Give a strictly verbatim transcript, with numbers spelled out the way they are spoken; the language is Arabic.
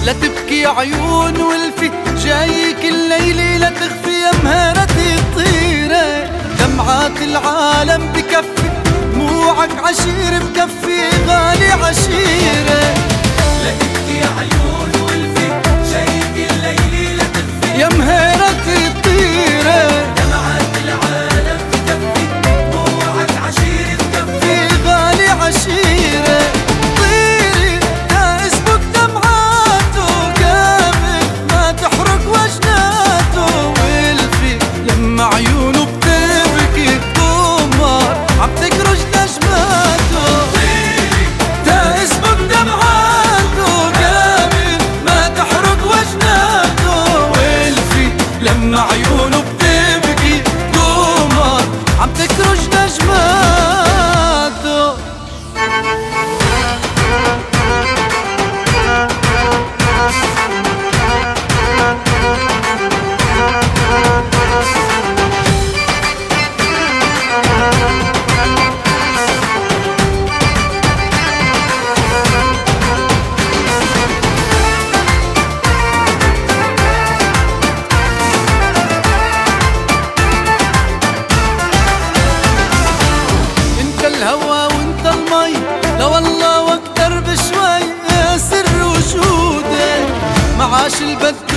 لا تبكي عيون ولفي جايك الليلة لا تخفي يا مهرتي الطيرة. دمعات العالم بكفي دموعك عشير بكفي غالي عشيرة. لا تبكي عيون ولفي جايك الليلة لا تخفي يا مهرتي الطيرة. دمعات العالم بكفي دموعك عشير بكفي غالي عشيرة. طيري دا اسمك دمعاته قابل ما تحرق وجناته والفي لما عيونه بتبكي قمر عم تكرج نجماته. طيري دا اسمك دمعاته قابل ما تحرق وجناته والفي لما عيونه بتبكي قمر عم تكرج نجماته. الهوى وانت المي لا والله واكتر بشوي يا سر وجودك معاش البد